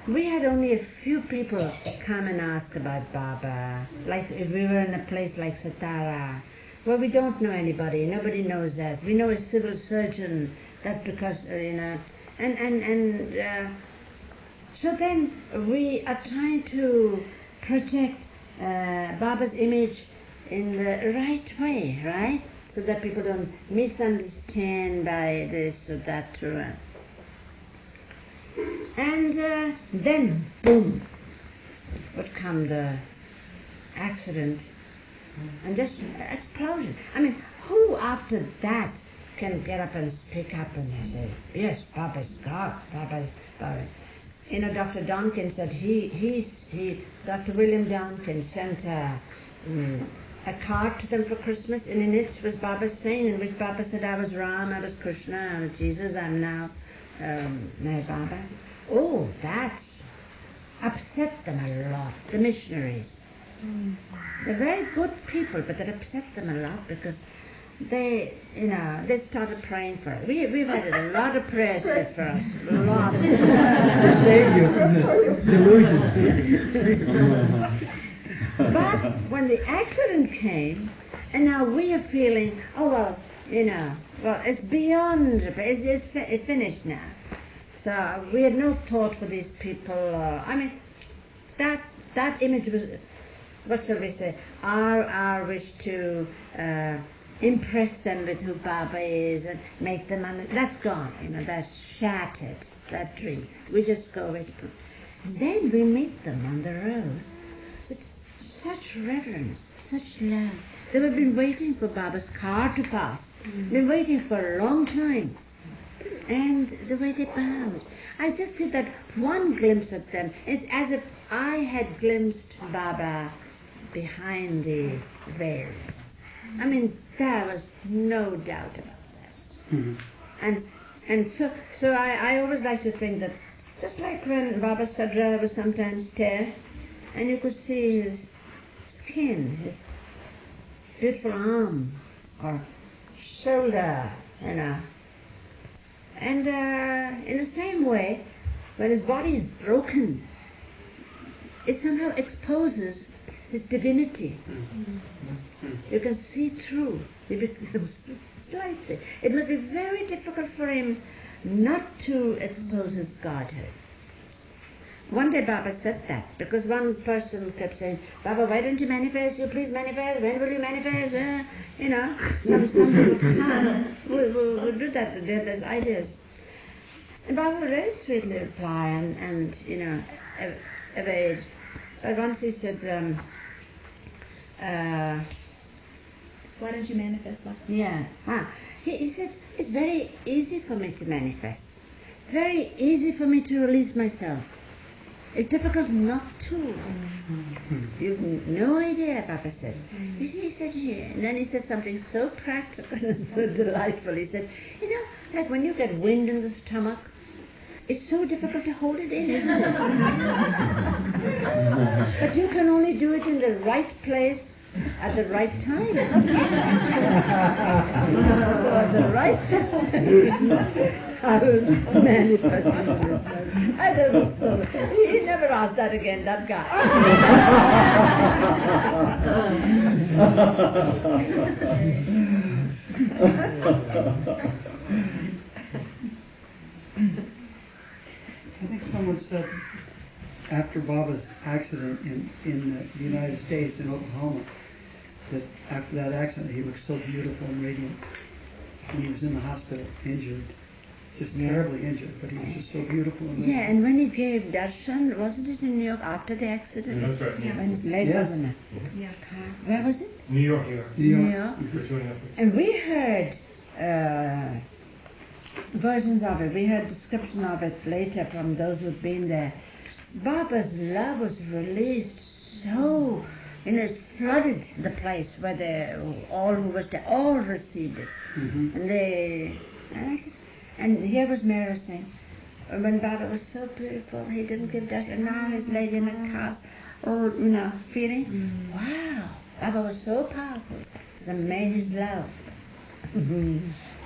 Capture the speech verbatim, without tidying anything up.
we had only a few people come and ask about Baba. Like if we were in a place like Satara, where we don't know anybody, nobody knows us. We know a civil surgeon. That's because uh, you know, and and and uh, so then we are trying to project uh, Baba's image in the right way, right? So that people don't misunderstand by this or that. Or, uh, and uh, then, boom, would come the accident and just explosion. I mean, who after that can get up and speak up and say, yes, Baba's God, Baba's Baba. You know, Doctor Donkin said he, he's, he, Doctor William Donkin sent a, um, a card to them for Christmas, and in it was Baba saying, in which Baba said, I was Ram, I was Krishna, I was Jesus, I'm now um, my Baba. Oh, that upset them a lot, the missionaries. Mm. They're very good people, but that upset them a lot because they, you know, they started praying for us. We, we've had a lot of prayers said for us, lots. To save you from this delusion. But when the accident came, and now we are feeling, oh well, you know, well it's beyond, it's, it's, it's finished now. So we had no thought for these people. Uh, I mean, that that image was, what shall we say, our our wish to uh, impress them with who Baba is and make them under, that's gone. You know, that's shattered. That dream. We just go with it. Then we meet them on the road with such reverence, such love. They have been waiting for Baba's car to pass. Mm. Been waiting for a long time. And the way they bowed. I just get that one glimpse of them. It's as if I had glimpsed Baba behind the veil. I mean, there was no doubt about that. Mm-hmm. And and so so I, I always like to think that just like when Baba Sadra was sometimes there, and you could see his skin, his beautiful arm or shoulder, you know. And uh, in the same way, when his body is broken, it somehow exposes his divinity. Mm-hmm. You can see through. It becomes slightly. It would be very difficult for him not to expose his godhead. One day Baba said that, because one person kept saying, Baba, why don't you manifest? You please manifest. When will you manifest? Uh, you know, some, some people come who will, will do that. They have those ideas. And Baba would very sweetly reply and, and you know, ev- evade. But once he said, um, uh, why don't you manifest? Like yeah. Huh. He, he said, it's very easy for me to manifest. Very easy for me to release myself. It's difficult not to. Mm-hmm. You've no idea, Papa said. Mm-hmm. He said, yeah. And then he said something so practical and so delightful. He said, you know, like when you get wind in the stomach, it's so difficult to hold it in, isn't it? But you can only do it in the right place at the right time. So at the right time, I will manifest under this time. I thought it was so. He, he never asked that again, that guy. I think someone said after Baba's accident in, in the United States, in Oklahoma, that after that accident he looked so beautiful and radiant when he was in the hospital, injured, just yeah. terribly injured, but he was just so beautiful. And yeah, and when he gave darshan, wasn't it in New York after the accident? That's right. Yeah. When his leg yes. wasn't it? Yeah. Where was it? New York. New York. New York. New York. Mm-hmm. And we heard uh, versions of it. We heard description of it later from those who'd been there. Baba's love was released so, you know, it flooded the place where they, all who was there, all received it. Mm-hmm. And they, and, I said, and here was Mary saying, when Baba was so beautiful, he didn't give darshan, and now he's laying in a cast, oh, you know, feeling, mm. wow, Baba was so powerful, it made his love. Mm-hmm.